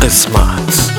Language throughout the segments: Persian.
قسمت.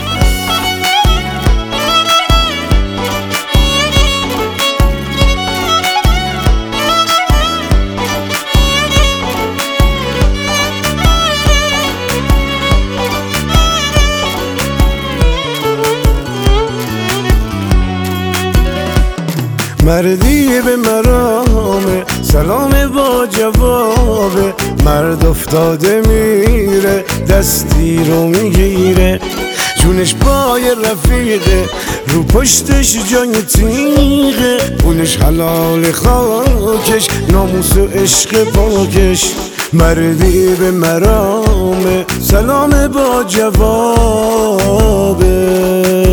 مردی به مرامه، سلام با جوابه، مرد افتاده میره دستی رو میگیره، جونش پای رفیقه رو پشتش جای تیغه، پولش حلال خاکش ناموس و عشق پاکش. مردی به مرامه، سلام با جوابه.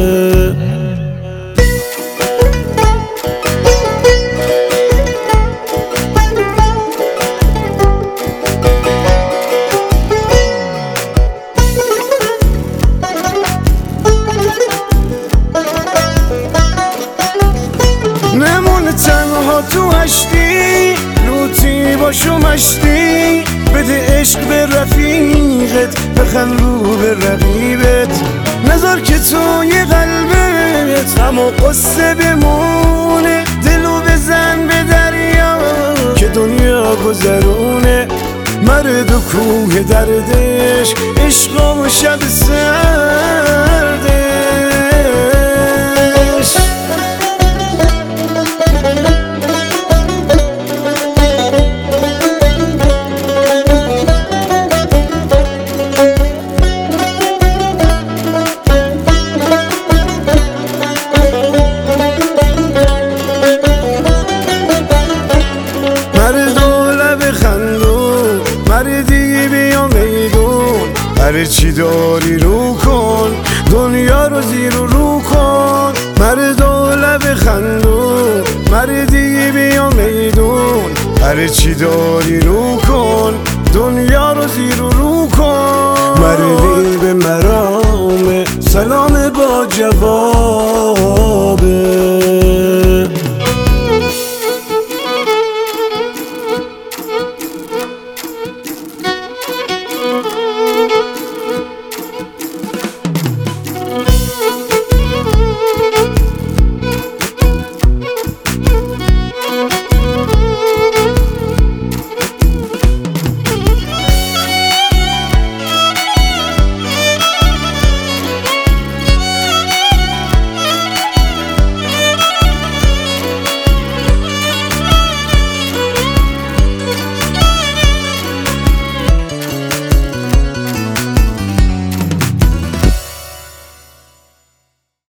نمونه تنها تو هشتی، لوتی باشو مشتی، بده عشق به رفیقت، بخند رو به رقیبت، نذار که توی قلبت غم و قصه بمونه، دلو بزن به دریا که دنیا گذرونه. مرد و کوه دردش، عشق و شب سردش. مردی بیا میدون، هر چی داری رو کن، دنیا رو زیر و رو کن. مرد و لب خندون، مردی بیا میدون، هر چی داری رو کن، دنیا رو زیر و رو کن. مردی به مرامه، سلام با جواب.